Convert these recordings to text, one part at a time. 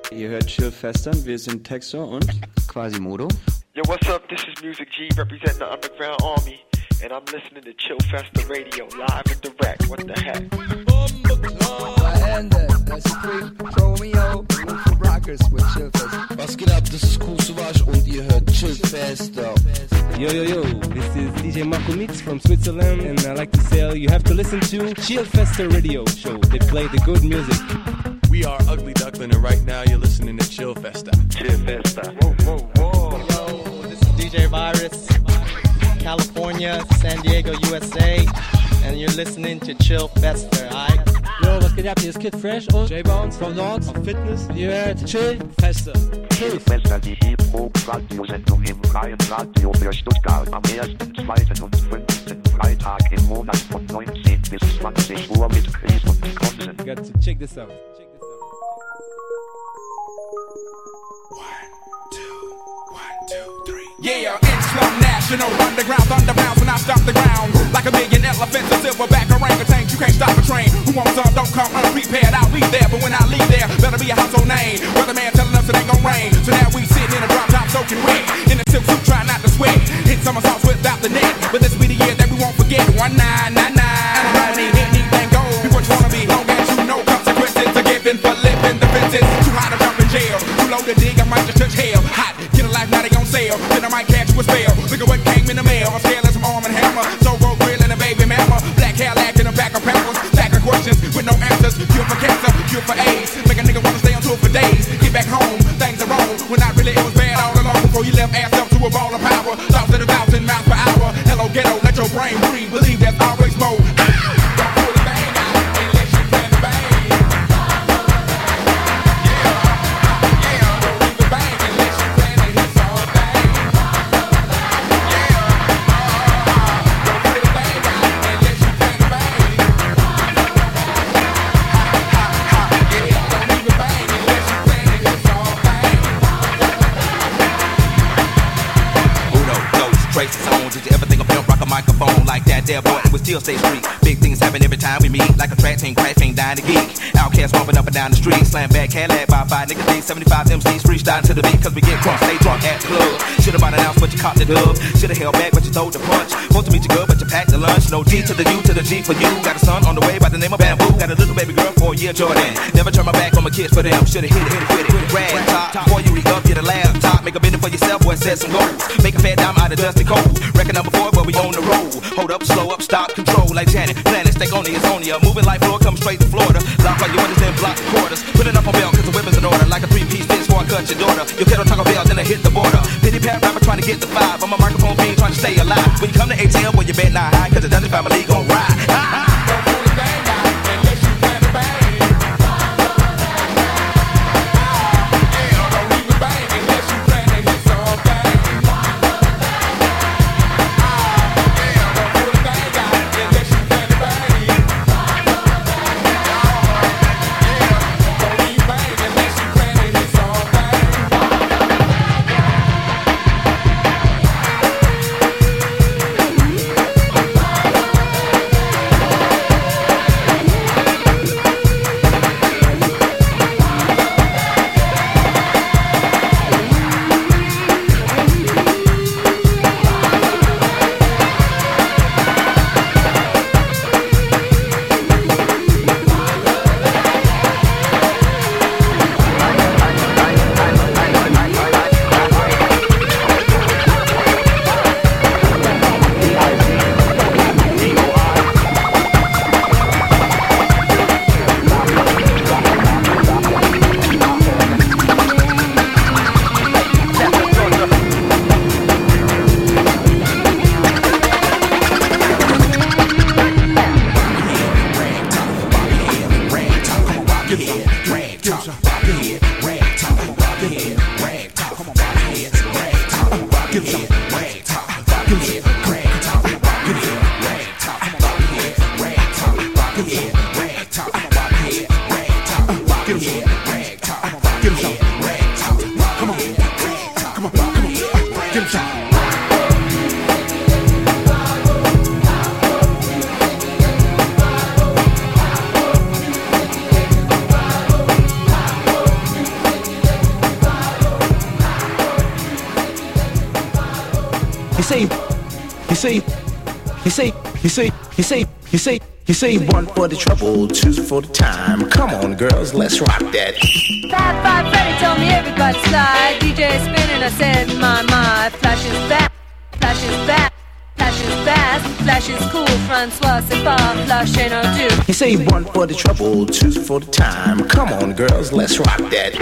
Ihr hört Chill Fester, wir sind Texo und Quasimodo. Yo, what's up? This is Music G representing the Underground Army, and I'm listening to Chill Fester Radio live and direct. What the heck? Das ist Romeo, Rockers with Chill Fester. Was geht ab? Das ist Kool Savas und ihr hört Chill Fester. Yo, this is DJ Marco Mix from Switzerland, and I like to say you have to listen to Chill Fester Radio Show. They play the good music. We are Ugly Duckling, and right now you're listening to Chill Festa. Chill Festa. Whoa, whoa, whoa. Yo, this is DJ Virus, California, San Diego, USA, and you're listening to Chill Festa, alright? Yo, was geht ab? Hier ist Kid Fresh und J-Bounce from Nord auf Fitness. Ihr hört Chill Festa. Chill Festa, die Hip-Hop-Radiosendung im freien Radio für Stuttgart am 1., 2. und 5. Freitag im Monat von 19 bis 20 Uhr mit Chris und Konsen. You got to check this out. Yeah, Islam National Underground Thunderbounds when I stop the ground. Like a million elephants, a silverback orangutan. You can't stop a train. Who wants some? Don't come unprepared. I'll be there, but when I leave there, better be a household name. Weatherman telling us it ain't gon' rain. So now we sitting in a drop top soaking wet. In a silk suit, trying not to sweat. Hit somersaults without the net. But this be the year that we won't forget. 1999. And I don't need anything gold. Be what you wanna be, long as you know consequences are given for living the fences. Too high to jump in jail. Too low to dig, I might just touch hell. Hot, get a life, now they on sale. Then I might catch you a spell. Look at what came in the mail. I'm scaling some arm and hammer. So roll grill and a baby mama. Black hair lacking a back of pampers. Stack of questions with no answers. Cure for cancer, cure for AIDS. Make a nigga wanna stay on tour for days. Get back home, things are wrong. When I really it was bad all along. Before you left ass up to a ball of power. Thoughts at 1,000 miles per hour. Hello ghetto, let your brain breathe. Believe there's always more. Don't pull the bang out unless you plan to bang. Don't leave the bang unless you plan to hit some bang. Don't pull the bang out unless you plan to bang. Don't leave the bang unless you plan to hit some bang. Uno, those traces on. Did you ever think of pimp rock a microphone like that there boy and we still stay street? Big things happen every time we meet, like a track team crashing down the geek. Outcast bumping up and down the street, slam back Cadillac by 5 niggas, these 75 MCs freestyle to the beat, cause we get crunk, stay drunk at the club. Should've bought an ounce but you caught the dub. Should've held back but you throw the punch. Supposed to meet you good but you packed the lunch. No D to the U to the G for you. Got a son on the way by the name of Bamboo. Got a little baby girl for a year, Jordan. Never turn my back on my kids for them. Should've hit it with it. Rag top, before you re-up, get a laptop. Make a bid for yourself, boy, set some goals. Make a fat dime out of dusty cold. Record number 4, but we on the road. Hold up, slow up, stop, control like Janet. Planet, stay on it's on ya. Moving like floor, come straight to Florida. Lock all your windows, then block the quarters. Put it up on belt, cause the weapon's in order. Like a 3-piece fence before I cut your daughter. Your kettle Taco Bell, then I hit the border. Pity pat rapper trying to get the 5. I'm a microphone fiend trying to stay alive. When you come to ATL, well, you bet not high, cause the Dungeon family gon' ride. Don't pull the bang out unless you plan to bang. Don't leave the bang unless you plan to hit some bang. Don't pull the bang out unless you plan to bang. Don't leave bang unless you plan to hit some bang. You say one for the trouble, two for the time. Come on, girls, let's rock that. 5-5 Freddy told me everybody slide. DJ spinning, I said my. Flash is back, flash is back, flash is fast, flash is cool. Francois c'est pas flash ain't no do. You say one for the trouble, two for the time. Come on, girls, let's rock that.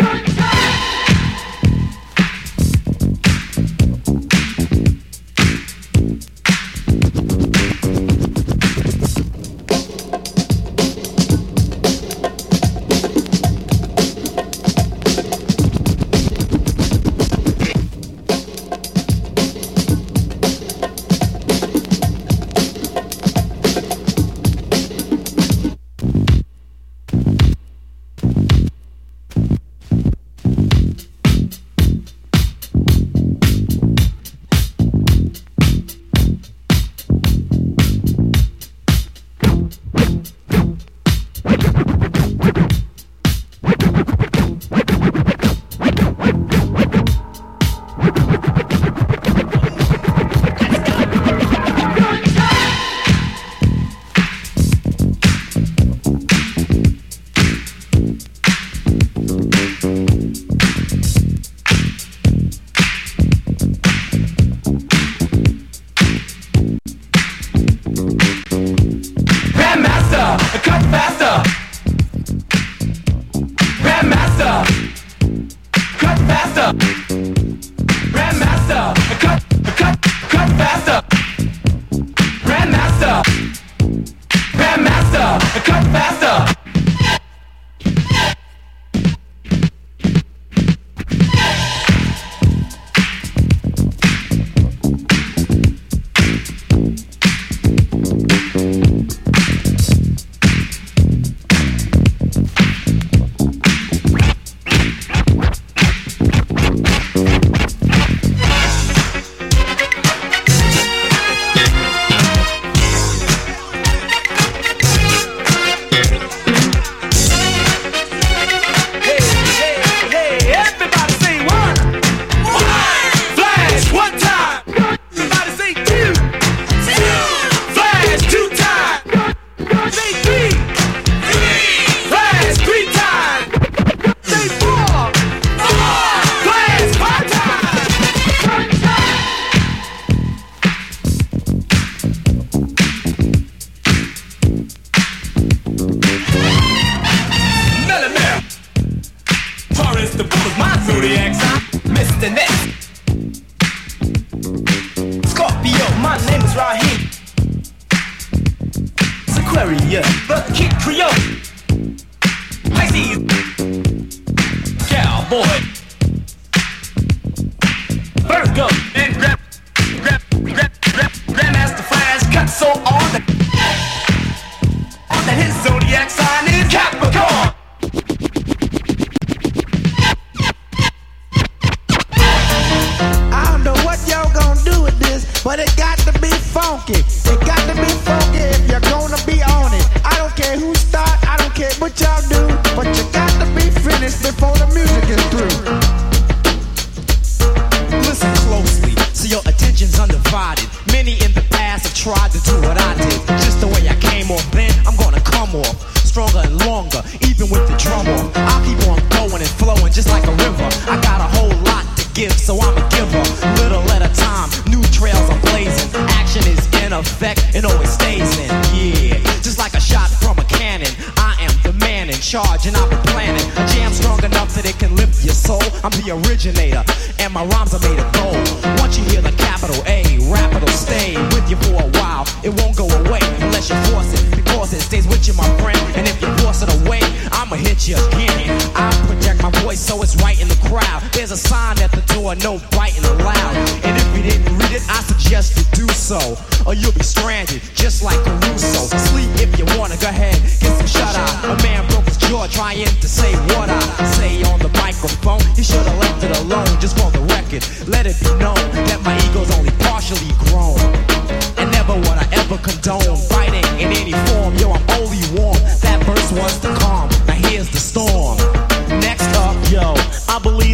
I believe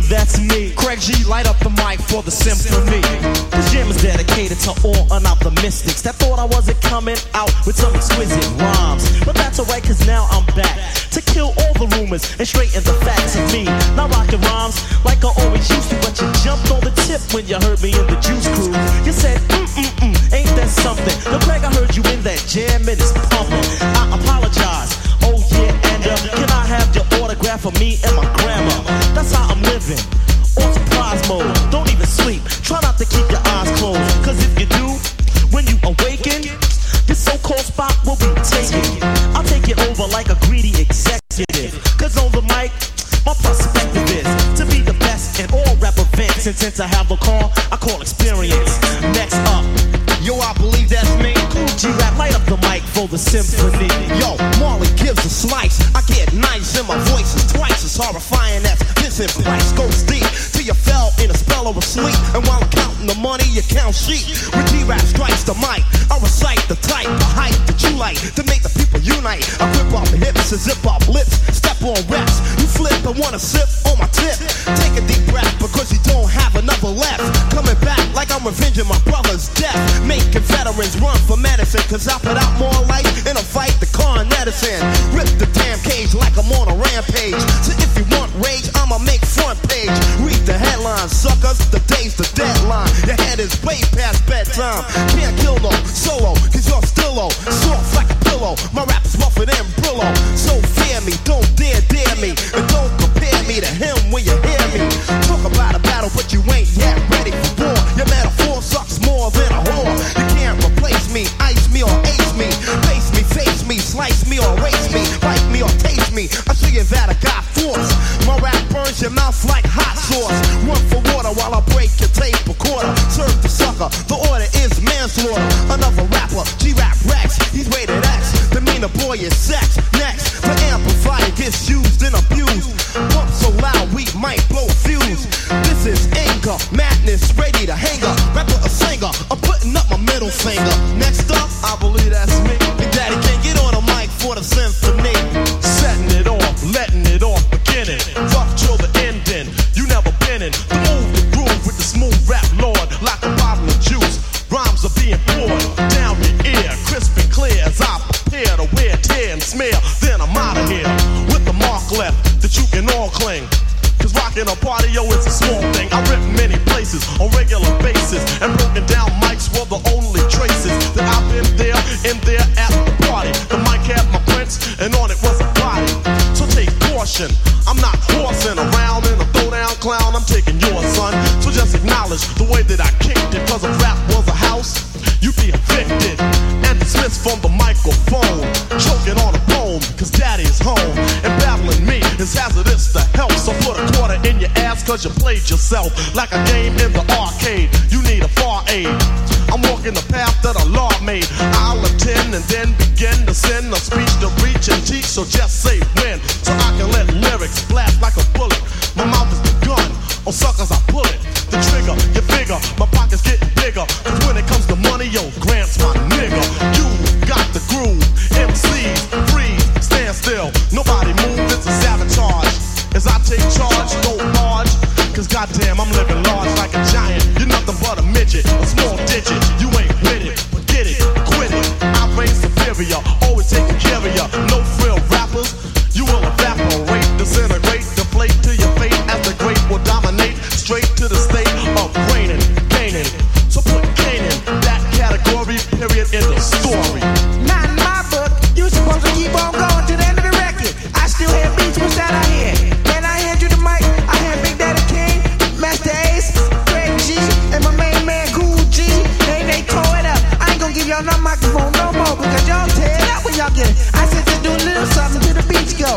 believe that's me. Craig G, light up the mic for the symphony. This jam is dedicated to all unoptimistics that thought I wasn't coming out with some exquisite rhymes. But that's alright, cause now I'm back to kill all the rumors and straighten the facts of me. Now rockin' rhymes like I always used to, but you jumped on the tip when you heard me in the Juice Crew. You said, ain't that something? Yo, Craig, I heard you in that jam and it's pumping. I apologize. Oh yeah, and can I have your autograph for me and my grandma? That's how I'm living, on surprise mode. Don't even sleep, try not to keep your eyes closed. Cause if you do, when you awaken, this so-called spot will be taken. I'll take it over like a greedy executive. Cause on the mic, my perspective is to be the best in all rap events. And since I have a car, I call experience. Next up, yo, I believe that's me. Cool G-Rap, light up the mic for the symphony. Yo, Marley gives a slice. I get nice and my voice is twice as horrifying as Vincent Price. Goes deep till you fell in a spell of a sleep. And while I'm counting the money, you count sheep. When G-Rap strikes the mic, I recite the type of hype that you like to make the people unite. I rip off the hips and zip off lips. Step on reps. You flip and wanna sip on my tip. Take a deep breath because you don't have another left. Coming back like I'm revenging my brother's death. Making veterans run for medicine, cause I put out more life in a fight than Con Edison. Rip the damn cage like I'm on a rampage. So if you want rage, I'ma make front page. Read the headlines, suckers, the day's the deadline. Your head is way past bedtime. Can't kill no solo, cause you're still low. Soft like a pillow, my rap is rougher than Brillo. So fear me, don't dare me. And don't compare me to him when you hear me. Talk about a battle, but you ain't yet ready for war. Your metaphor sucks more than a whore. You can't replace me, ice me or ace me. Face me, face me, slice me or erase me. Bite me or taste me, I'll show you that I got force. My rap burns your mouth like hot sauce. Run for water while I break your tape recorder. Serve the sucker, the order is manslaughter. Another rapper, G-Rap Rex, he's rated X. The meaner boy is sex. Next, the amplifier gets used and abused. Pump so loud we might blow a fuse. This is anger, madness, ready to hang up. Rapper or singer, I'm putting up my middle finger. Next up, I believe that's me. Big Daddy can't get on a mic for the symphony. Setting it off, letting it off, beginning. Rough till the ending, you never been in. The move, the groove with the smooth rap lord. Like a bottle of juice, rhymes are being poured down your ear, crisp and clear as I prepare to wear, tear and smear. Then I'm out of here with the mark left that you can all cling. Cause rockin' a party, yo, it's a small thing. I rip many places on regular basis, and broken down mics were the only traces that I've been there, in there at the party. The mic had my prints, and on it was a body. So take caution, I'm not horsing around in a throwdown clown. I'm taking yours, son. So just acknowledge the way that I kicked it. Cause if rap was a house, you'd be evicted and dismissed from the microphone. Choking on a poem, cause daddy is home. And babbling me is hazardous to health. So put a quarter in your ass cause you played yourself. Like a game in the arcade, you need a far aid. I'm walking the path that a law made. I'll attend and then begin to send a speech to reach and teach. So just say when, so I can let lyrics blast like a bullet. My mouth is the gun, on suckers I pull it. The trigger, you figure, my pocket's getting bigger. Cause when it comes to money, yo, Grant's my nigga. You got the groove, MCs, freeze, stand still. Nobody move, it's a sabotage. As I take charge, don't large. Cause goddamn, I'm living large like a giant. You're nothing but a midget, a small digit. You ain't with it, forget it, quit it. I reign superior, always taking care of ya. No frill rappers, you will evaporate, disintegrate, deflate to your fate. As the great will dominate, straight to the state of reigning, gaining. So put Kane in that category, period, in the story. Not in my book, you supposed to keep on going to the end of the record. I still hear beats, what's that I hear? Then I hand you the mic, I hear Big Daddy King, Master Ace, Craig G, and my main man Cool G. They tore it up. I ain't gonna give y'all no microphone no more because y'all tear it up when y'all get it. I said to do a little something to the beats go.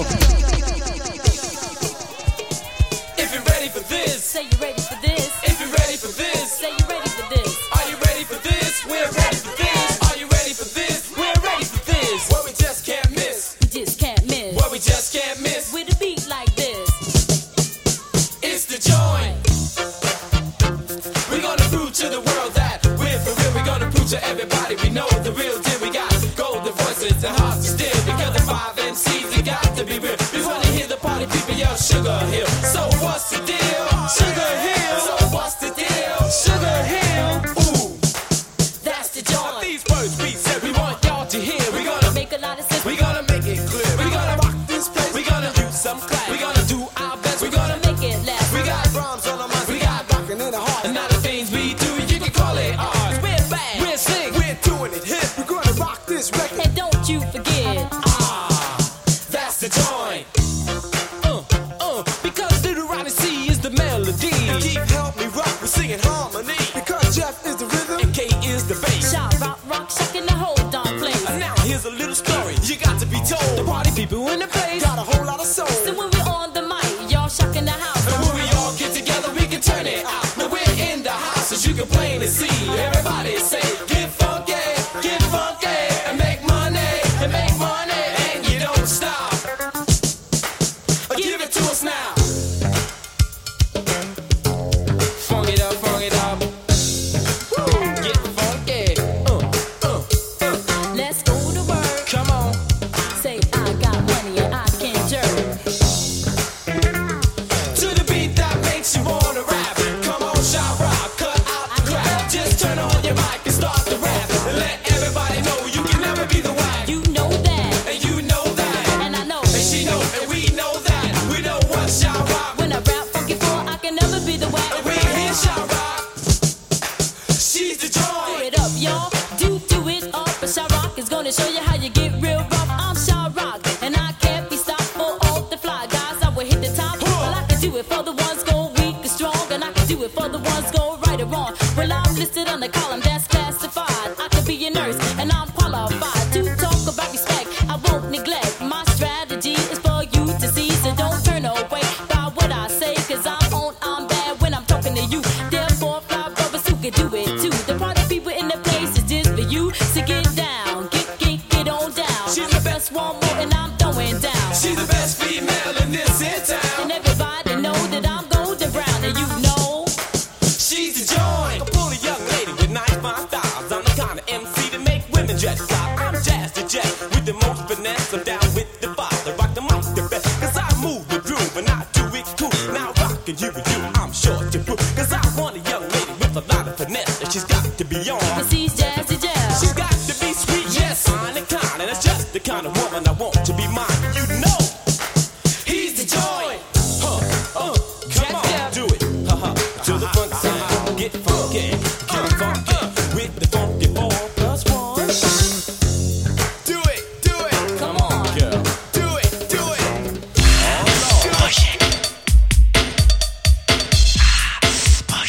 If you're ready for this, say you're ready for this. If you're ready for this, say you're ready for this. Are you ready for this? We're ready for this. Are you ready for this? We're ready for this. What we just can't miss. We just can't miss. What we just can't miss. With a beat like this. It's the joint. We're gonna prove to the world that we're for real. We're gonna prove to everybody we know the real deal. We got golden voices and hearts to steal. Because the 5 MCs, they got to be real. We wanna hear the party people yell Sugar Hill. So what's the deal? Keith help me rock, we're singing harmony. Because Jeff is the rhythm and K is the bass. Shout, rock, rock, shaking the whole darn place. Now here's a little story you got to be told. The party people in the place got a whole lot of soul. So when we're on the mic, y'all shocking the house. And when we all get together, we can turn it out. Now we're in the house, as you can plainly see. Everybody say, get funky, and make money, and you don't stop. Give it to us now. Funk it up. Woo. Get funky. Let's go to work. Come on. Say I got money and I can jerk. To the beat that makes you wanna rap. Come on, shout rock, cut out the crap. Just turn on your mic and start the rap. And let everybody know you can never be the whack. You know that. And you know that. And I know. And she know, and we know that. We know what shout rock. When I rap funky for, I can never be the whack. And we hear shout rock. She's the joint. Do it up, y'all. Do it up. But Shy Rock is gonna show you how you get real rough. I'm Shy Rock, and I can't be stopped for all the fly guys. I will hit the top. Well, I can do it for the ones go weak and strong, and I can do it for the ones go right or wrong. Well, I'm listed on the column that's classified. I could be a nurse, and I'm qualified to talk about respect. I won't neglect. My strategy is for you to see, so don't turn away by what I say, 'cause I'm bad when I'm talking to you. Therefore, fly brothers who can do it too. The party people in the place is just for you. So get down, get on down. She's the best one more, and I'm throwing down. She's the best female in this here town. And everybody know that I'm golden brown, and you know she's the joint. A bully young lady with nice fine styles. I'm the kind of MC to make women dress up. I'm Jazz the Jet with the most finesse. I'm down with the father, rock the mic the best. 'Cause I move the groove and I do it cool. Now rockin' you and you, I'm sure to prove. 'Cause I want a young lady with a lot of finesse. And she's got to be on. 'cause he's Jazzy Jazz. She's got to be sweet, yes, fine and kind. And that's just the kind of woman I want to be mine. You know, he's the joint. Come on, do it. To the funk sound. Get funky with the funky 4+1. Do it. Come on, girl. Do it. Oh, Lord. Push it.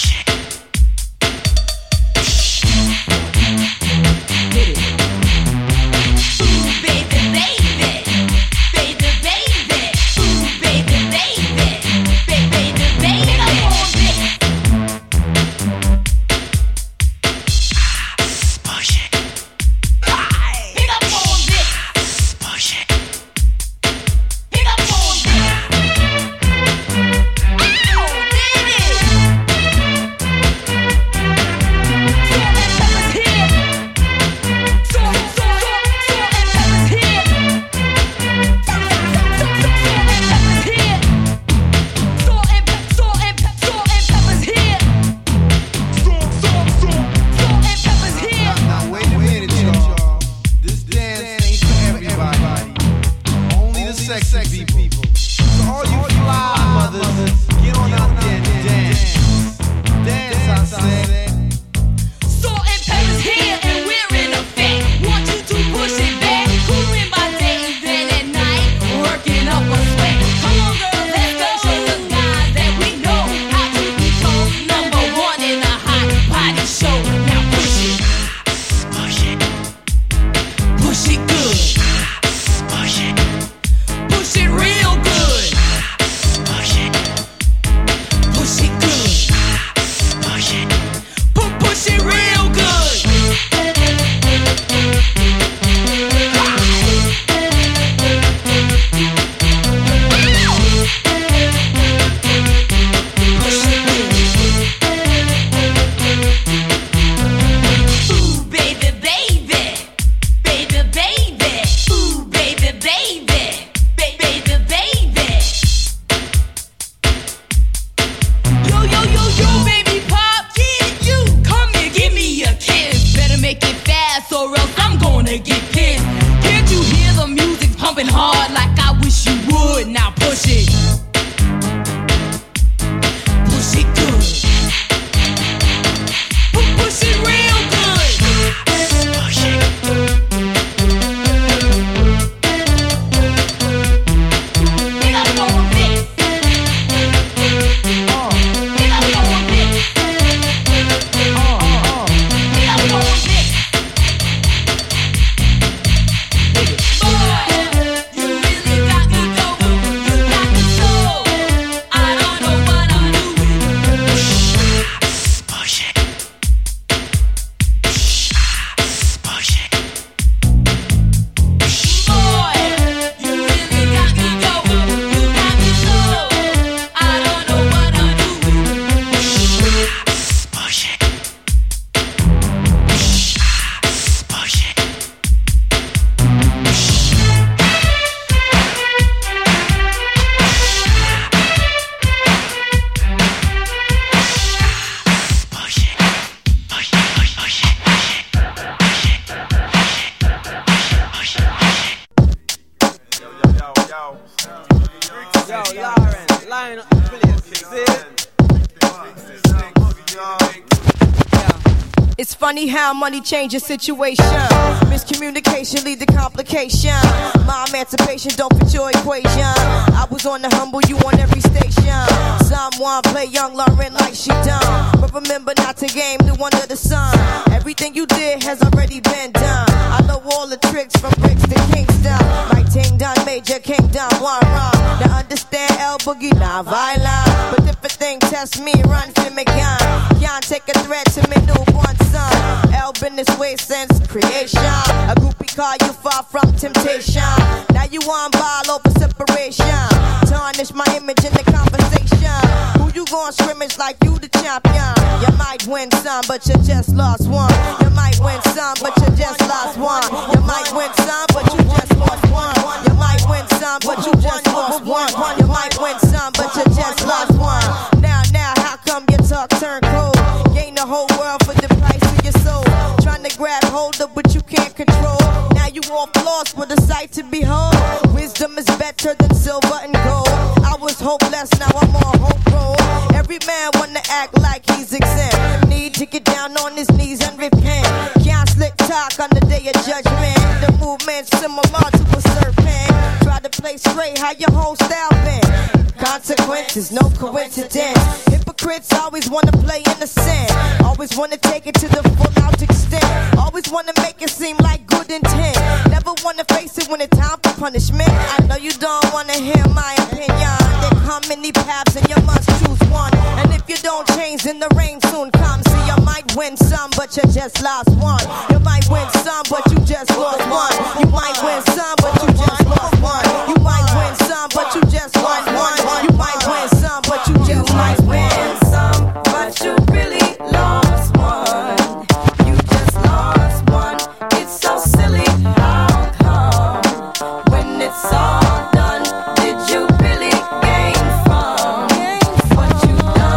It's funny how money changes situation. Miscommunication lead to complication. My emancipation don't fit your equation. I was on the humble, you on every station. Someone play young Lauren like she done, but remember not to game new under the sun. Everything you did has already been done. I know all the tricks from bricks to Kingston. My ting done, major kingdom, one wrong. Now understand L Boogie, not violent, but if a thing test me, run for me gun. Can't take a threat to me newborn son. L been this way since creation. A groupie call you far from temptation. Now you on ball over separation. Tarnish my image in the conversation. Who you gon' scrimmage like you the champion? You might win some, but you just lost one. You might win some, but you just lost one. You might win some, but you just lost one. You might win some, but you just lost one. You might win some, but you just lost one. Now, how come your talk turn cold? Gain the whole world for the price of your soul. Trying to grab hold of what you can't control. Now you off lost with a sight to behold. Wisdom is better than silver and gold. I was hopeless, now I'm on hope roll. Every man wanna act like he's exempt. Need to get down on his knees and repent. Can't slick talk on the day of judgment. The movement's similar to a serpent. Try to play straight, how your whole style been. Consequences, no coincidence. Hypocrites always wanna play innocent. Always wanna take it to the full out extent. Always wanna make it seem like good intent. Never wanna face it when it's time for punishment. I know you don't wanna hear my opinion. There come many paths and you must choose one. And if you don't change, then the rain soon comes. See, you might win some, but you just lost one. You might win some, but you just lost one. You might win some, but you just lost one. You might win some, but you just lost one. You might win some, but you just lost one. Some, but you really lost one. You just lost one. It's so silly. How come when it's all done, did you really gain from what you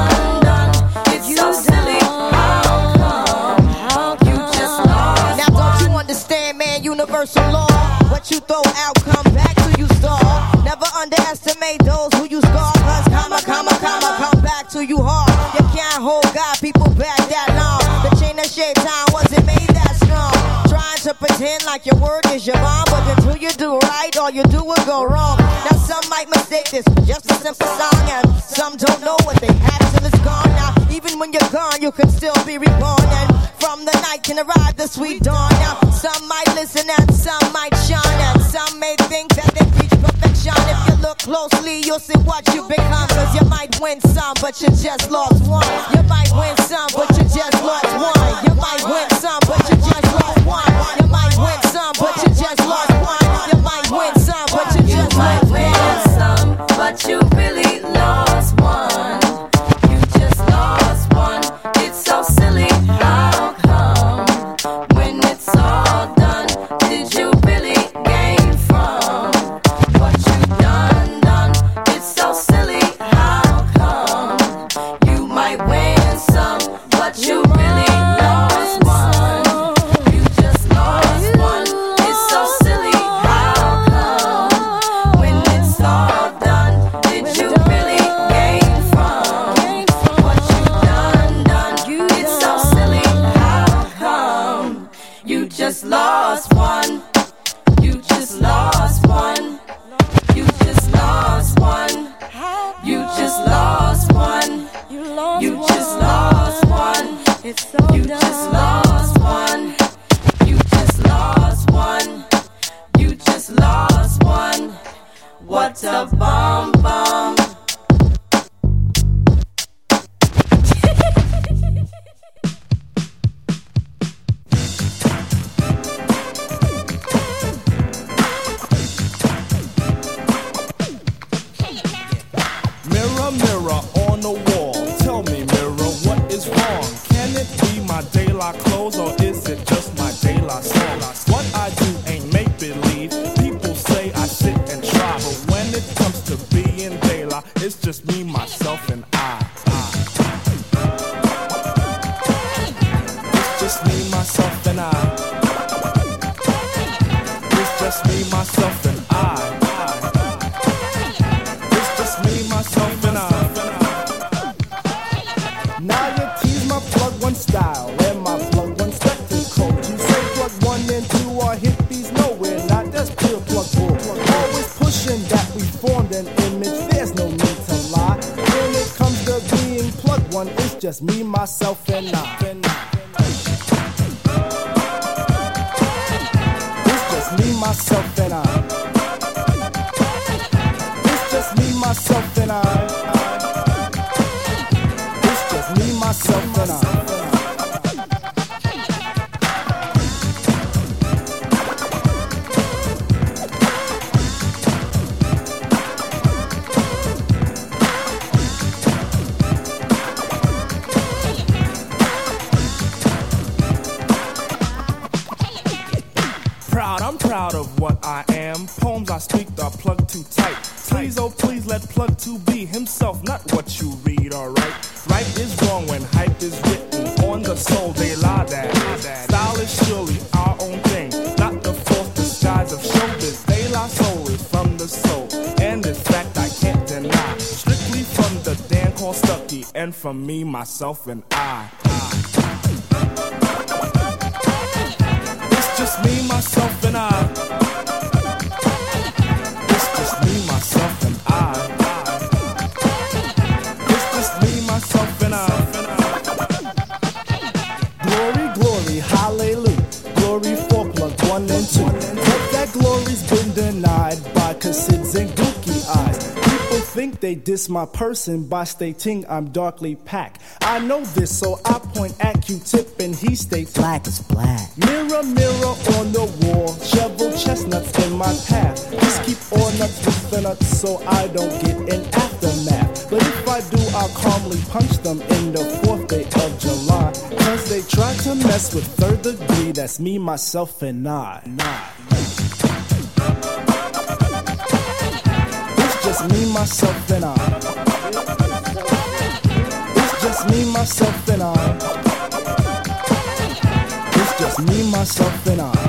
done? It's so silly. How come you just lost? Now don't you understand, man? Universal law. What you throw out, come back to you stall. Never underestimate those who you scar. Cause come back to you hard. You can't hold God, people back that long. The chain of shaitan wasn't made that strong. Trying to pretend like your word is your bond, but until you do right, all you do will go wrong. Now some might mistake this for just a simple song, and some don't know what they have till it's gone. Now even when you're gone, you can still be reborn, and from the night can arrive the sweet dawn. Now some might listen and some might shine, and some may think that they reach perfection. If you look closely, you'll see what you become. Cause you might win some, but you just lost one. You might win some, but you just lost one. You might win some, but you just lost one. You might win some, but you just lost one. You might win some, but you just lost one. Win some, but you really lost one. You just lost one. It's so silly. How come when it's all done, did you really gain from what you done? It's so silly. How come you might win some, but you really lost one? You just lost one. It's so silly. How come when it's all done, did you really gain from what you done? It's so silly. How come you just lost one? You just lost one. You just lost one. You just lost one. You just lost one. You just lost one. You just lost one. You just lost one. What a bomb bomb. Mirror, mirror on the wall, tell me, mirror, what is wrong? Can it be my daylight clothes or is it just my daylight song? What I do ain't make believe. People say I sit and try, but when it comes to being daylight, it's just me, myself, and I. It's just me, myself, and I. It's just me, myself, and I. It's just me, myself, and I. plug one, it's just me, myself, and I. It's just me, myself, and I. It's just me, myself, and I. It's just me, myself, and I. I'm proud of what I am. Poems I speak are plugged too tight. Please, oh please, let plug 2 be himself, not what you read, alright? Right is wrong when hype is written on the soul, they lie that. Style is surely our own thing, not the false disguise of showbiz. They lie solely from the soul, and in fact I can't deny. Strictly from the Dan called Stucky, and from me, myself, and I. Just me, myself, and I. It's just me, myself, and I. It's just me, myself, and I. Glory, glory, hallelujah. Glory for plug 1 and 2. But that glory's been denied by Cassids and Gookie eyes. People think they diss my person by stating I'm darkly packed. I know this, so I point at Q-Tip and he states black is black. Mirror, mirror on the wall, shovel chestnuts in my path. Just keep all nuts with the nuts so I don't get an aftermath. But if I do, I'll calmly punch them in the 4th day of July. Cause they try to mess with 3rd degree, that's me, myself, and I. It's just me, myself, and I. It's just me, myself, and I. It's just me, myself, and I.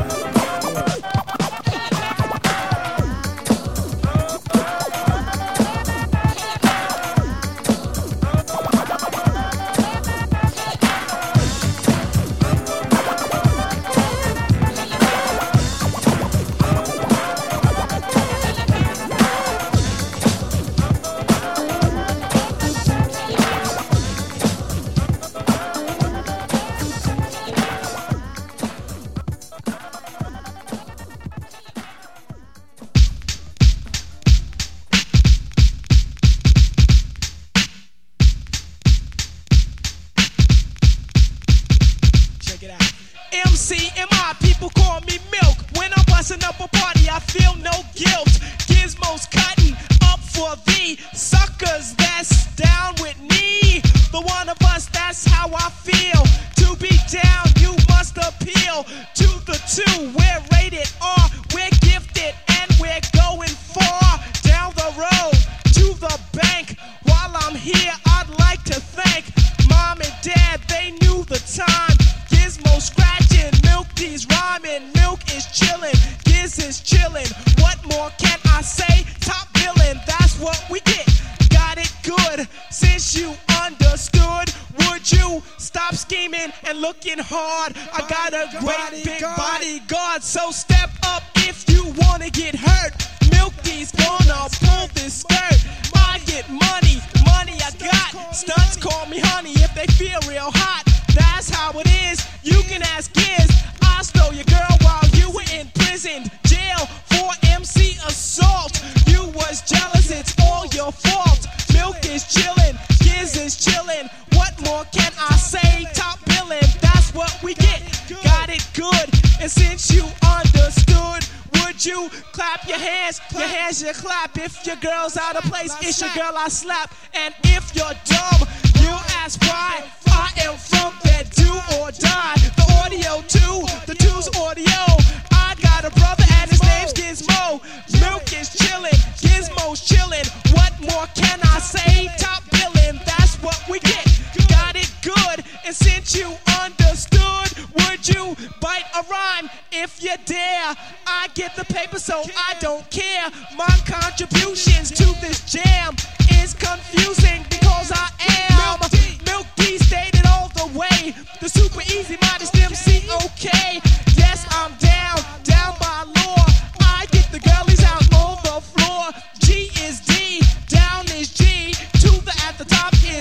Girl, I slap, and if you're dumb, you ask why. I am from that do or die. The audio too, the two's audio. I got a brother and his name's Gizmo. Milk is chillin', Gizmo's chillin'. What more can I say? Top billin', that's what we get. Got it good, and since you understood, would you bite a rhyme if you dare? I get the paper, so I don't care. My contributions to this jam is confusing because I am Milk D stated all the way. The super easy modest MC, okay. Yes, I'm down by law. I get the girlies out on the floor. G is D, down is G. To the at the top is where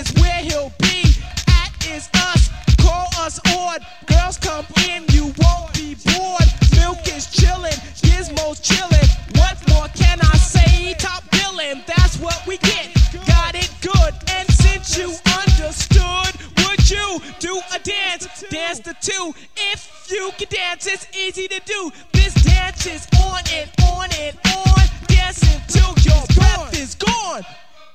he'll be at is us. Call us on. Girls come in, you won't be bored. Milk is chillin', Gizmo's chillin'. What more can I say? Top billin', that's what we get. Got it good, and since you understood, would you do a dance? Dance the two. If you can dance, it's easy to do. This dance is on and on and on. Dance until your breath is gone.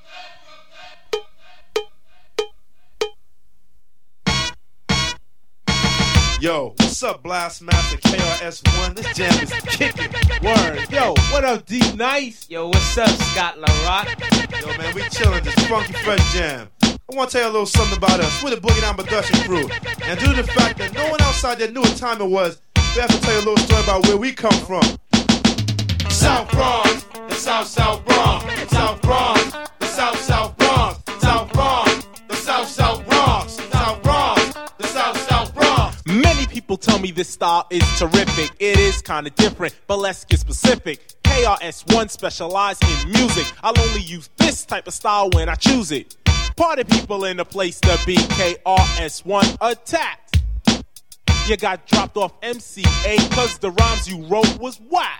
Yo, what's up, Blastmaster KRS-One? This jam is kicking. Word. Yo, what up, D Nice? Yo, what's up, Scott LaRock? Yo, man, we chillin' this funky fresh jam. I want to tell you a little something about us. We're the Boogie Down Production crew. And due to the fact that no one outside there knew what time it was, we have to tell you a little story about where we come from. South Bronx, the South Bronx, South Bronx, the South Bronx, South Bronx, the South Bronx, South Bronx, the South Bronx. Many people tell me this style is terrific. It is kinda different, but let's get specific. KRS-One specialize in music. I'll only use this type of style when I choose it. Party people in the place to be. KRS-One attacked. You got dropped off MCA cause the rhymes you wrote was whack.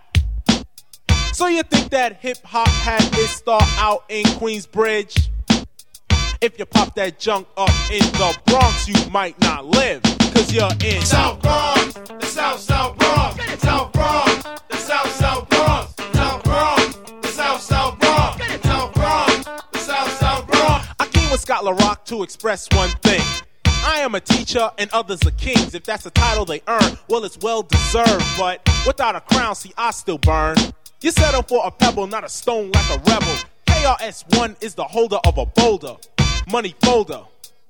So you think that hip-hop had its start out in Queensbridge? If you pop that junk up in the Bronx, you might not live, cause you're in South Bronx, the South Bronx, South Bronx, the South Bronx, South Bronx, the South Bronx, South Bronx, the South Bronx. I came with Scott LaRock to express one thing. I am a teacher and others are kings. If that's a title they earn, well, it's well deserved. But without a crown, see, I still burn. You settle for a pebble, not a stone like a rebel. KRS-One is the holder of a boulder. Money folder.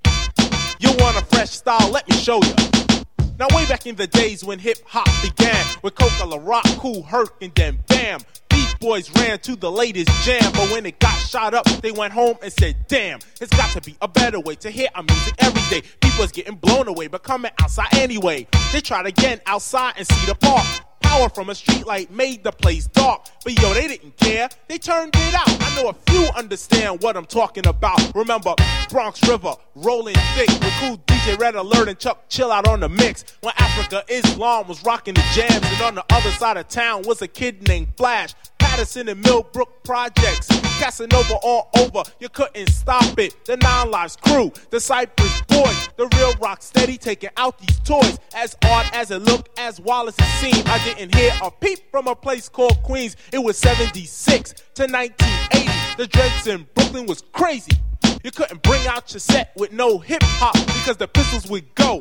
You want a fresh style? Let me show you. Now way back in the days when hip-hop began, with Coca, LaRock, Kool Herc, and then bam, Beach Boys ran to the latest jam. But when it got shot up, they went home and said, damn, it's got to be a better way to hear our music every day. People's getting blown away, but coming outside anyway. They tried again outside and see the park. Power from a streetlight made the place dark. But yo, they didn't care, they turned it out. I know a few understand what I'm talking about. Remember Bronx River, rolling thick with cool DJ Red Alert and Chuck Chill out on the mix. When Africa Islam was rocking the jams, and on the other side of town was a kid named Flash. Patterson and Millbrook projects, Casanova all over, you couldn't stop it. The Nine Lives crew, the Cypress Boys, the real rock steady taking out these toys. As odd as it looked, as wild as it seemed, I didn't hear a peep from a place called Queens. It was 76 to 1980, the dreads in Brooklyn was crazy. You couldn't bring out your set with no hip-hop because the pistols would go.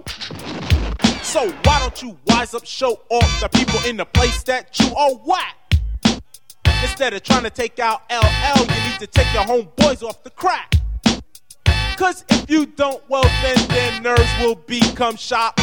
So why don't you wise up, show off the people in the place that you are whack? Instead of trying to take out LL, you need to take your homeboys off the crack. Cause if you don't, well then their nerves will become shot.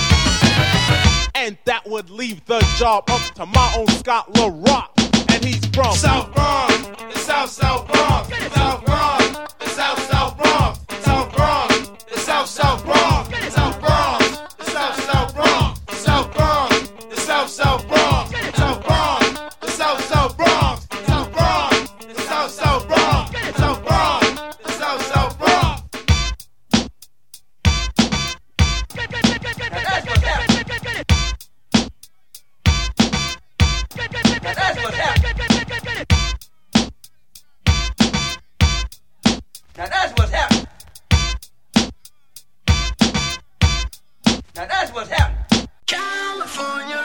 And that would leave the job up to my own Scott LaRock. And he's from South Bronx, the South Bronx, South Bronx, the South Bronx, South Bronx, the South Bronx, South Bronx, the South Bronx, South Bronx, the South Bronx, South Bronx, the South Bronx. South Bronx, South Bronx, the South Bronx. Now that's what's happening. Now that's what's happening. California.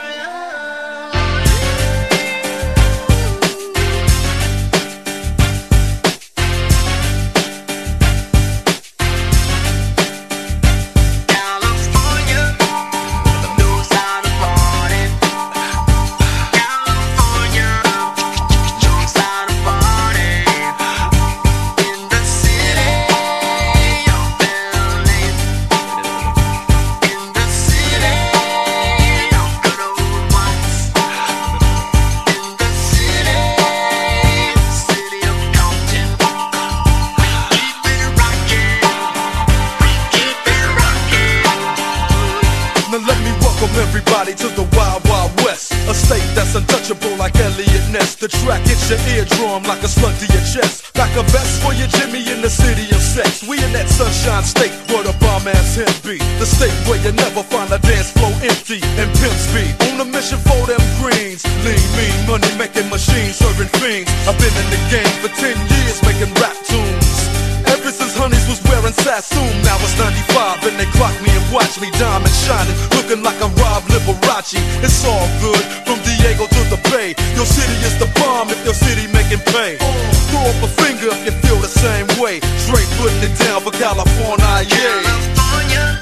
Everybody to the Wild Wild West. A state that's untouchable like Elliot Ness. The track hits your eardrum like a slug to your chest. Pack a vest for your Jimmy in the city of sex. We in that sunshine state where the bomb ass him be. The state where you never find a dance floor empty and pimp speed. On a mission for them greens. Lean, mean, money making machines, serving fiends. I've been in the game for 10 years making rap tunes. Ever since Honeys was wearing Sassoon. Now it's 95 and they clock me and watch me diamond shining, looking like a Rob Liberace. It's all good from Diego to the Bay. Your city is the bomb if your city making pay. Throw up a finger if you feel the same way. Straight putting it down for California, yeah.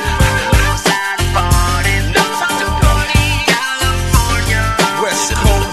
West Coast.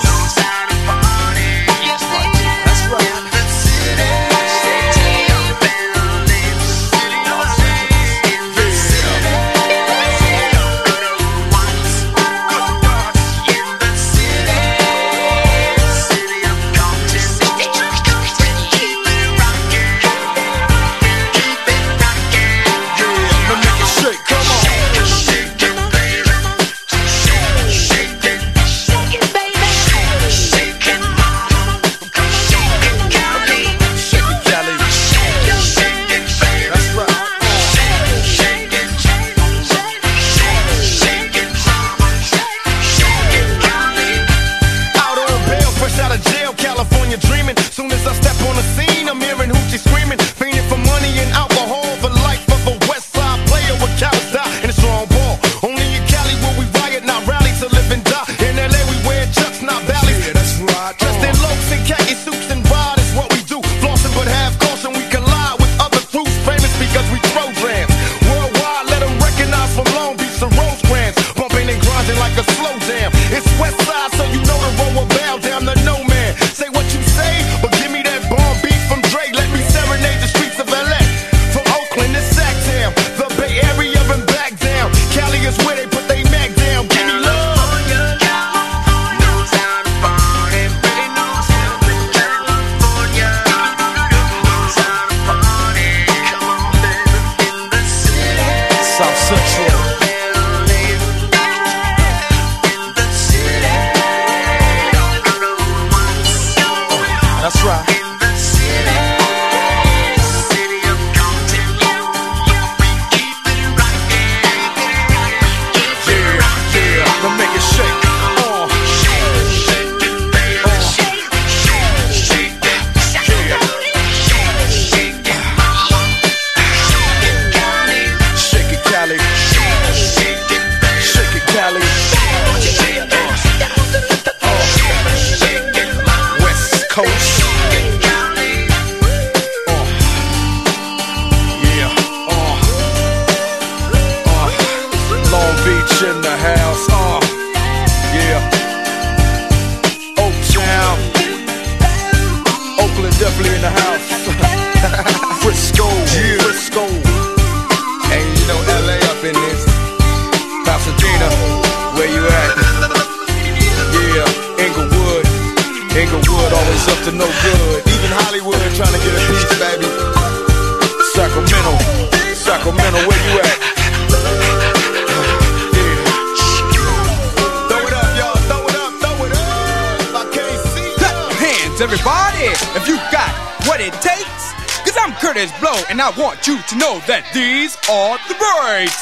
And I want you to know that these are the breaks.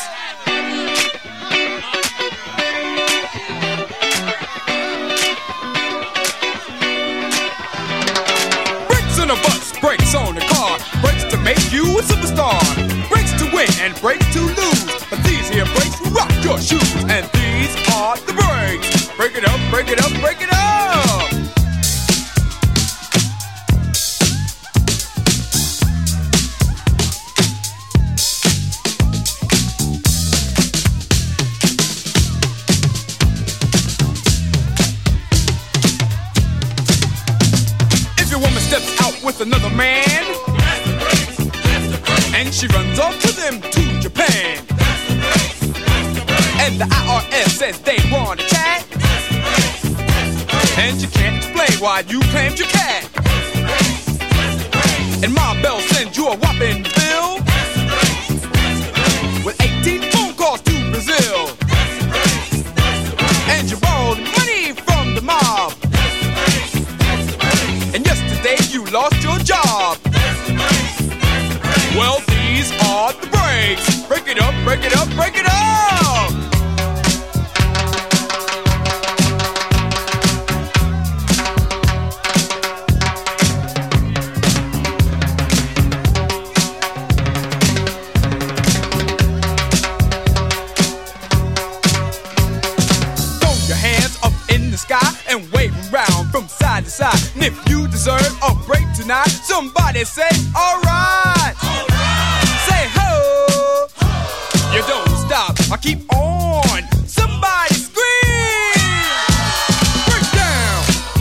Brakes on a bus, brakes on a car, brakes to make you a superstar, brakes to win and brakes to lose. But these here brakes will rock your shoes, and these are the breaks. Break it up, break it up, break it up. With another man, and she runs off to them to Japan, and the IRS says they want to chat, and you can't explain why you claimed your cat, and Ma Bell sends you a whopping bill with 18 phone calls to Brazil, and you borrowed money deserve a break tonight? Somebody say, alright. Say ho. You don't stop. I keep on. Somebody scream. Break down.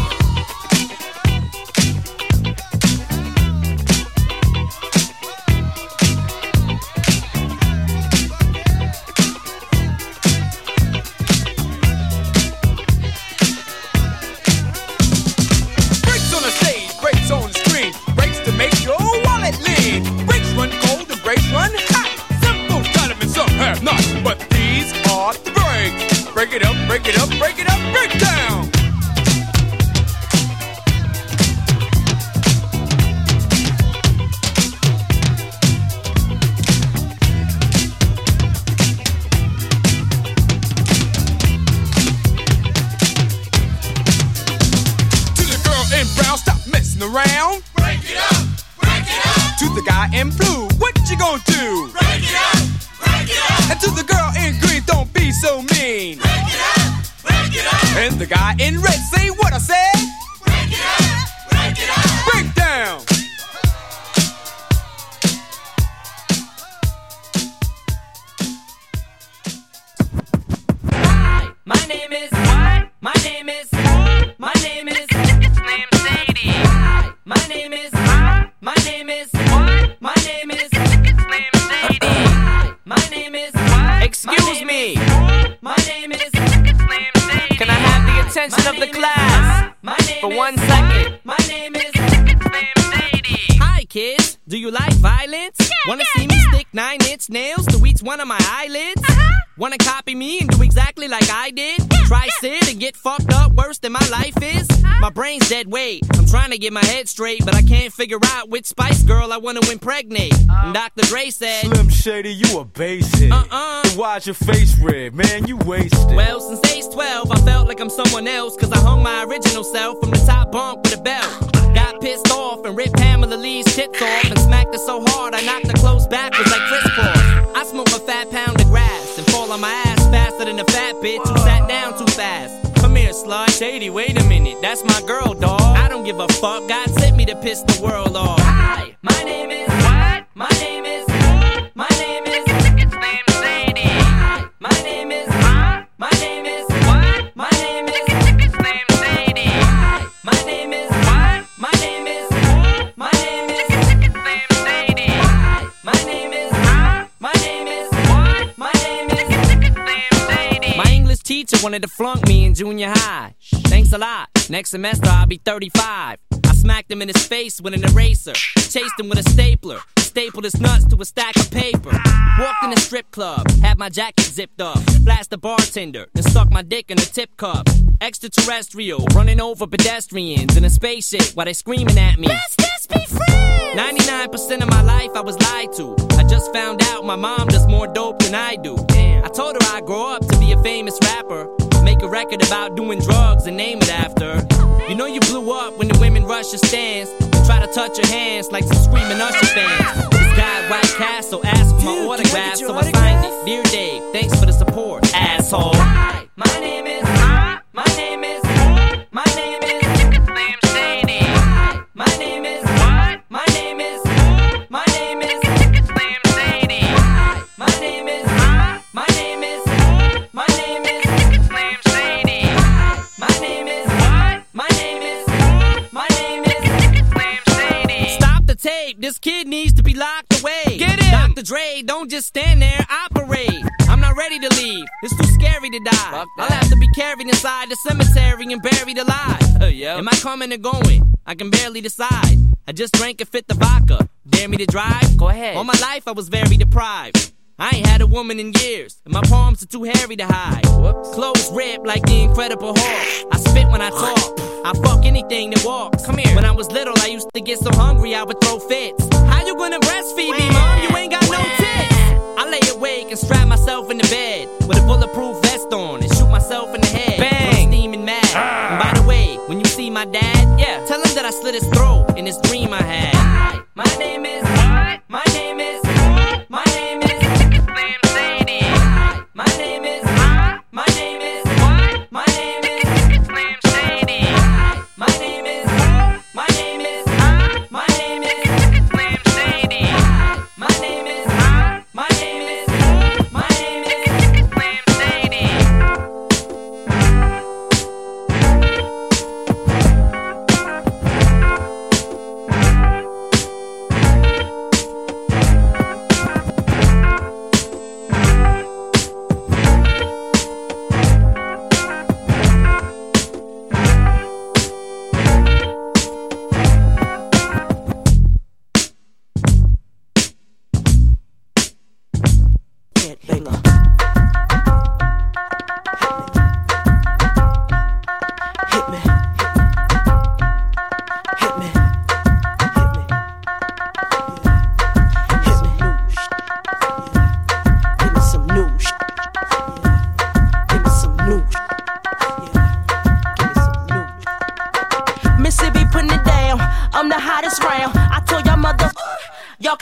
Breaks on the stage, breaks on the screen, breaks to make your wallet lean. Breaks run cold and breaks run hot. Some folks got them and some have not, but these are the breaks. Break it up, break it up, break it up, break down. To the girl in brown, stop messing around. Break it up, break it up. To the guy in blue, what you gonna do? Break it up, break it up. And to the girl in green, don't be so mean. Break it up, break it up. And the guy in red, say what I said. Break it up, break it up. Break down. My name is what? My name is my name is Slim Shady. My name is my name is what? My name is Slim Shady. My name is excuse me. My name is Slim Shady. Can I have the attention of the class for 1 second? My name is Slim Shady. Hi kids, do you like violence? Wanna see me stick 9-inch nails to each one of my eyelids? Wanna copy me and do exactly like I did? Try sit and get fucked up worse than my life is? My brain's dead weight. I'm trying to get my head straight, but I can't figure out which Spice Girl I wanna impregnate. And Dr. Dre said, Slim Shady, you a basehead. Then why's your face red? Man, you wasted. Well, since age 12, I felt like I'm someone else, cause I hung my original self from the top bunk with a belt. Got pissed off and ripped Pamela Lee's tits off and smacked her so hard I knocked her clothes backwards like crisscross. I smoke a fat pound of grass and fall on my ass faster than a fat bitch who sat down too fast. Come here, slut. Shady, wait a minute, that's my girl, dawg. I don't give a fuck, God sent me to piss the world off. Hi, my name is what? My name is my name is Slim Shady. My name is my name is what? My name is Slim Shady. My name is what? My name is my name is Slim Shady. My name is my name is what? My name is Slim Shady. My English teacher wanted to flunk me in junior high. Thanks a lot. Next semester I'll be 35. I smacked him in his face with an eraser. Chased him with a stapler. Stapled his nuts to a stack of paper. Walked in a strip club, had my jacket zipped up. Flashed the bartender, then stuck my dick in a tip cup. Extraterrestrial, running over pedestrians in a spaceship while they screaming at me. Let's just be friends! 99% of my life I was lied to. I just found out my mom does more dope than I do. I told her I'd grow up to be a famous rapper. Make a record about doing drugs and name it after. You know you blew up when the women rush your stands and try to touch your hands like some screaming Usher fans. This guy at White Castle asked for my autograph, so I signed it. Dear Dave, thanks for the support, asshole. Hi, my name is my name is my name is Slim Shady. My name is my name is my name is Slim Shady. My name is my name is my name is Slim Shady. My name is my name is my name is Slim Shady. Stop the tape, this kid needs to be locked away. Get him! Dr. Dre, don't just stand there, operate. I'm not ready to leave, it's too scary to die. I'll have to be carried inside the cemetery and buried alive. Am I coming or going? I can barely decide. I just drank a fifth of vodka. Dare me to drive? Go ahead. All my life I was very deprived. I ain't had a woman in years, and my palms are too hairy to hide. Whoops. Clothes ripped like the Incredible Hulk. I spit when I talk. I fuck anything that walks. Come here. When I was little, I used to get so hungry I would throw fits. How you gonna breastfeed me, mom? You ain't got no tits. I lay awake and strap myself in the bed with a bulletproof vest on and shoot myself in the head. Bang! I'm steaming mad. And by the way, when you see my dad, tell him that I slit his throat in this dream I had. Hi, my name is my name is my name is Slim Shady. My name is my name is my name is Slim Shady. My name is my name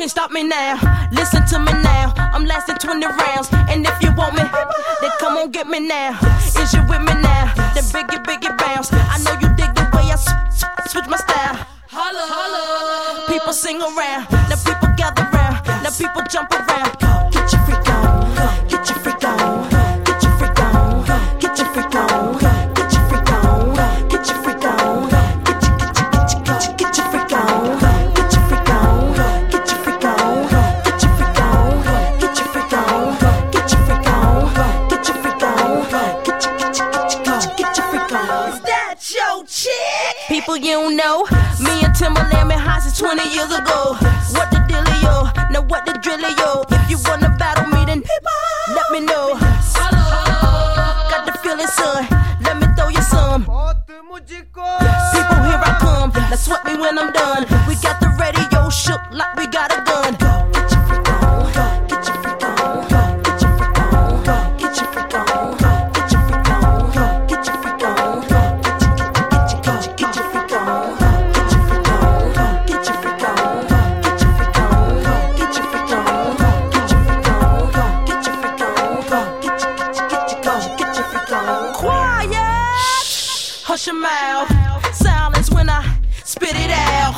can't stop me now. Listen to me now. I'm lasting 20 rounds. And if you want me, then come on get me now. Is you with me now? Then biggie bounce. I know you dig the way I switch my style. Holla, holla. People sing around. Now people gather round. Now people jump around. Get your freak on. Get your freak on. Get your freak on. Get your freak on. Get your freak on. Get your freak on. Get your freak on. Get your freak on. Get your freak on. Get your freak on. Get your freak on. Get your freak on. Get your freak on. Get your freak on. Is that your chick? People you don't know. Me and Timberland been high since 20 years ago. What the dealio? Now what the drillio? If you wanna battle me, then let me know. Got the feeling, son. Let me throw you some. People, here I come. Now sweat me when I'm done. We got the radio shook like we got a gun. Get your freak on. Get your freak on. Get your freak on. Get your freak on. Get your freak on. Get your freak on. Get your freak on. Get your freak on. Get your freak on. Get your freak on. Get your freak on. Get your freak on. Get your freak on. Quiet. Hush your mouth. Silence when I spit it out.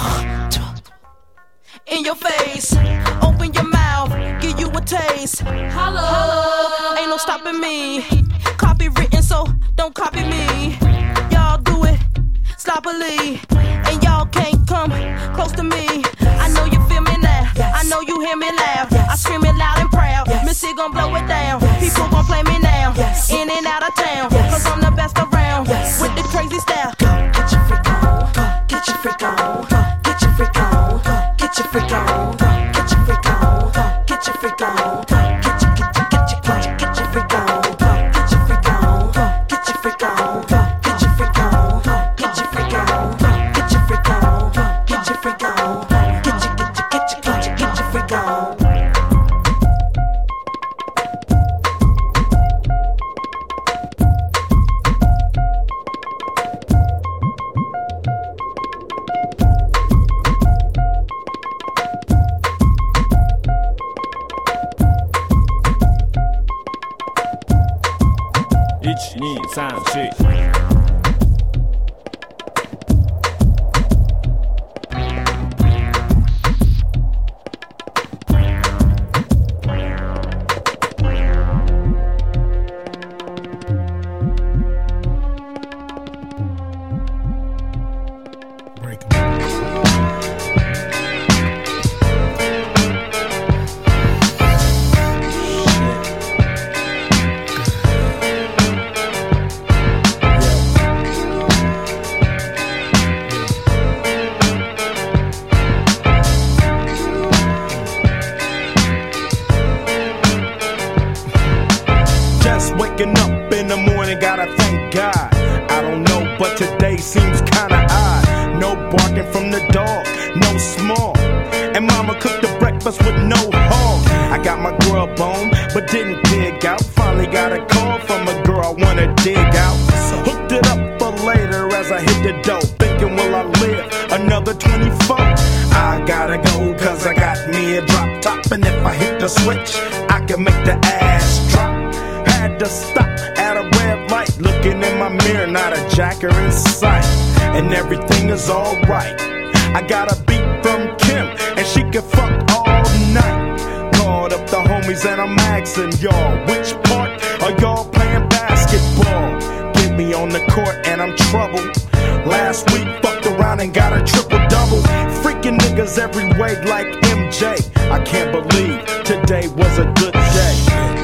In your face. Open your mouth. Give you a taste. Holla. Ain't no stopping me. Copywritten, so don't copy me. Y'all do it sloppily. And y'all can't come close to me. I know you feel me now. I know you hear me loud. I scream it loud and proud. Missy gon' blow it down. People gon' play me now. In and out of town. Cause I'm the best around. With the crazy style. Get your freak on. Get your freak on. Get your freak on. Get your freak on. Get your freak on. Get your freak on. Get your freak on. Get your freak on. Get your freak on. Get your freak on. Get your freak on. Get your freak on. Get your freak on. Get your freak on. Get your freak on. Waking up in the morning, gotta thank God. I don't know, but today seems kinda odd. No barking from the dog, no small. And mama cooked the breakfast with no hog. I got my grub on, but didn't dig out. Finally got a call from a girl I wanna dig out. Hooked it up for later as I hit the dough. Thinking, will I live another 24? I gotta go, cause I got me a drop top. And if I hit the switch, I can make the ass drop. Had to stop at a red light, looking in my mirror, not a jacker in sight. And everything is alright. I got a beat from Kim, and she can fuck all night. Called up the homies and I'm asking y'all, which part are y'all playing basketball? Get me on the court and I'm troubled. Last week fucked around and got a triple-double. Freaking niggas every way like MJ. I can't believe today was a good day.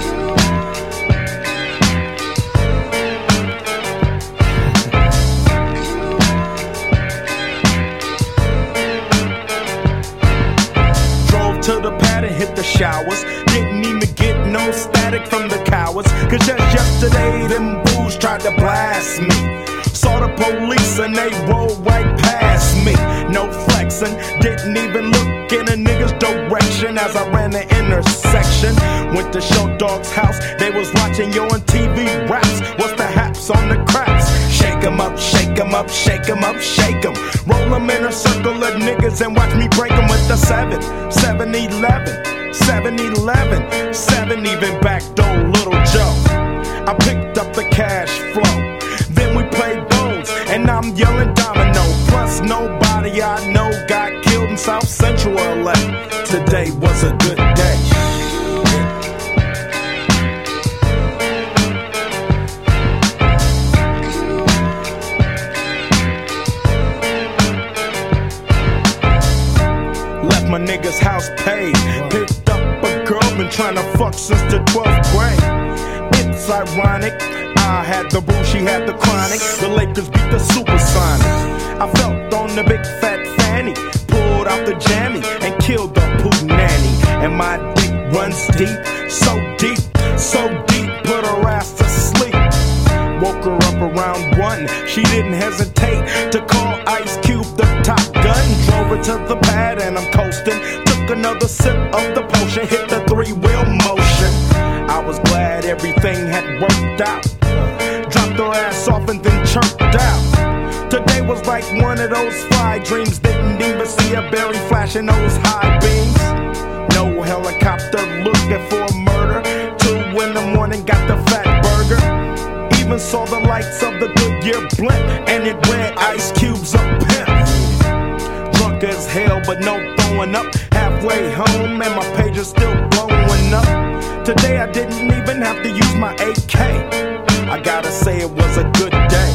To the pad and hit the showers. Didn't even get no static from the cowards. Cause just yesterday them fools tried to blast me. Saw the police and they rolled right past me. No flexing, didn't even look in a nigga's direction as I ran the intersection. Went to Show Dog's house, they was watching you on TV raps. What's the haps on the craps? Shake 'em up, shake 'em up, shake 'em up, shake 'em. Roll them in a circle of niggas and watch me break them with the 7, 7-11, 7-11, 7 even backdoor Little Joe. I picked up the cash flow, then we played bones, and I'm yelling domino. Plus nobody I know got killed in South Central LA. Today was a good day. My nigga's house paid. Picked up a girl, been trying to fuck since the 12th grade. It's ironic, I had the boo, she had the chronic. The Lakers beat the Supersonics. I felt on the big fat fanny, pulled out the jammy and killed the poo nanny. And my dick runs deep, so deep, so deep, put her ass to sleep. Woke her up around 1, she didn't hesitate to call Ice Cube the Top Gun. Drove her to the pad and I'm coasting. Took another sip of the potion, hit the 3-wheel motion. I was glad everything had worked out. Dropped her ass off and then chirped out. Today was like one of those fly dreams. Didn't even see a berry flashing those high beams. No helicopter looking for a murder. 2 in the morning, got the fat burger. Even saw the lights of the Goodyear blimp, and it read Ice Cube's a pimp. Drunk as hell, but no throwing up. Halfway home, and my page is still blowing up. Today I didn't even have to use my AK. I gotta say it was a good day.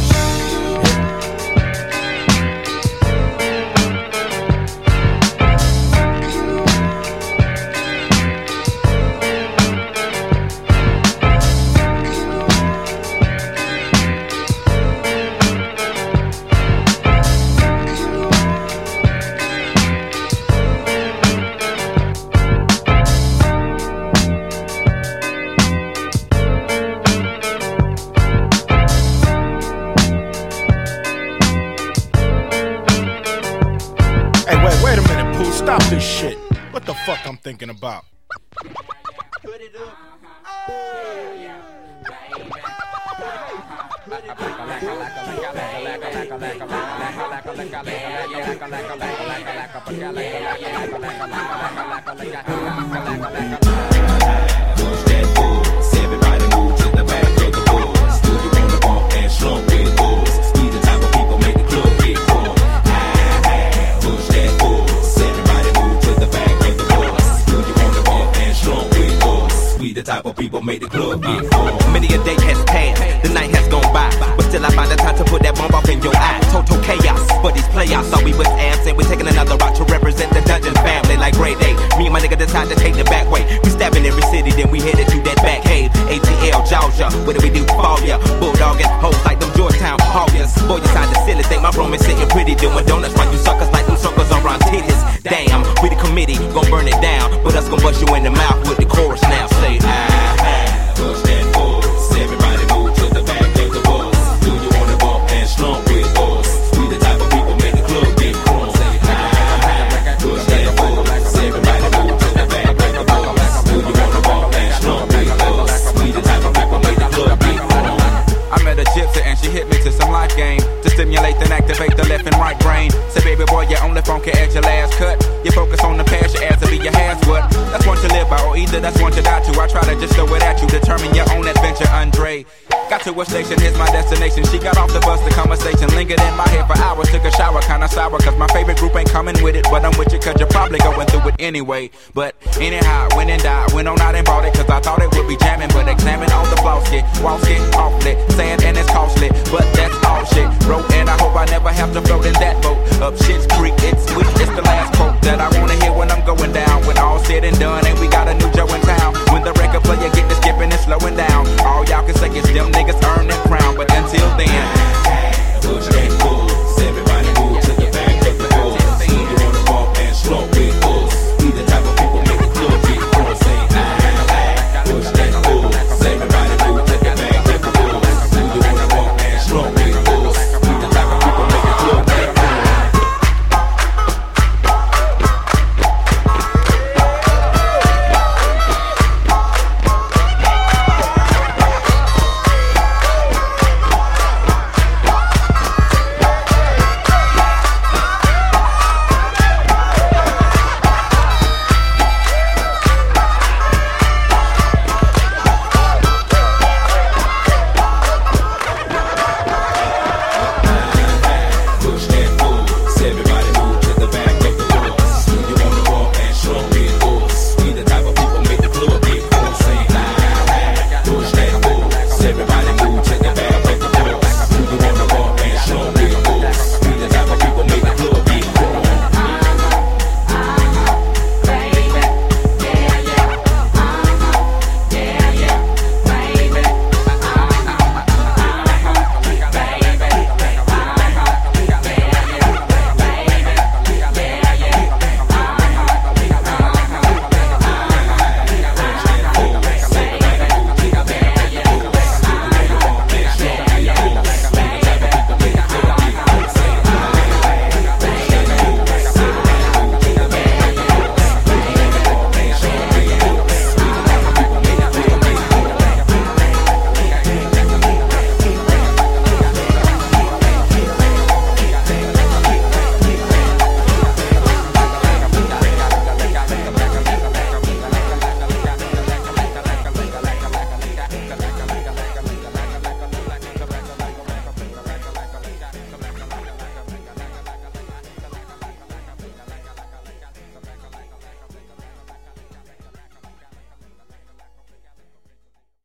Stop this shit. What the fuck I'm thinking about? Everybody move to the back of the boys. Do you wanna walk and slump with boys? We the type of people make the club get full. Push that boys. Everybody move to the back of the boys. Do you wanna walk and slump with boys? We the type of people make the club get full. Many a day has passed, the night has gone by, but still I find the time to put that bomb off in your eye. Total chaos for these playoffs. Thought we was absent. We're taking another route to represent the Dungeon family like Grey Day. Me and my nigga decide to take the back way. We stabbing every city, then we headed to that back cave. ATL, Georgia, what do we do? Fall ya, bulldogging hoes like them Georgetown Hawkins. Boy, you sound silly, think my room is sitting pretty, doing donuts while you suckers like them suckers around titties. Damn, we the committee, gon' burn it down, but us gon' bust you in the mouth with the chorus now. Say, push that boys. Everybody move to the back of the bus. Do you wanna walk and slump with us? We the type of people make the club get crunk. Say, push that boys. Everybody move to the back of the bus. Do you wanna walk and slump with us? We the type of people make the club get crunk. I met a gypsy and she hit me to some life game to stimulate and activate the left and right brain. Say, baby boy, you only funky at your last cut. You focus on the past, your ass will be your has what. That's one to live by, or either that's one to die to. I try to just throw it at you, determine your own adventure, Andre. Got to a station, here's my destination. She got off the bus, the conversation lingered in my head for hours. Took a shower, kinda sour, cause my favorite group ain't coming with it. But I'm with you, cause you're probably going through it anyway. But anyhow, went and died, went on out and bought it, cause I thought it would be jamming. But examine all the flaws, walls get awfully sad and it's costly, but that's all shit. Wrote and I hope I never have to float in that boat. Up shit's creek, it's sweet, it's the last quote that I wanna hear when I'm going down. When all said and done, and we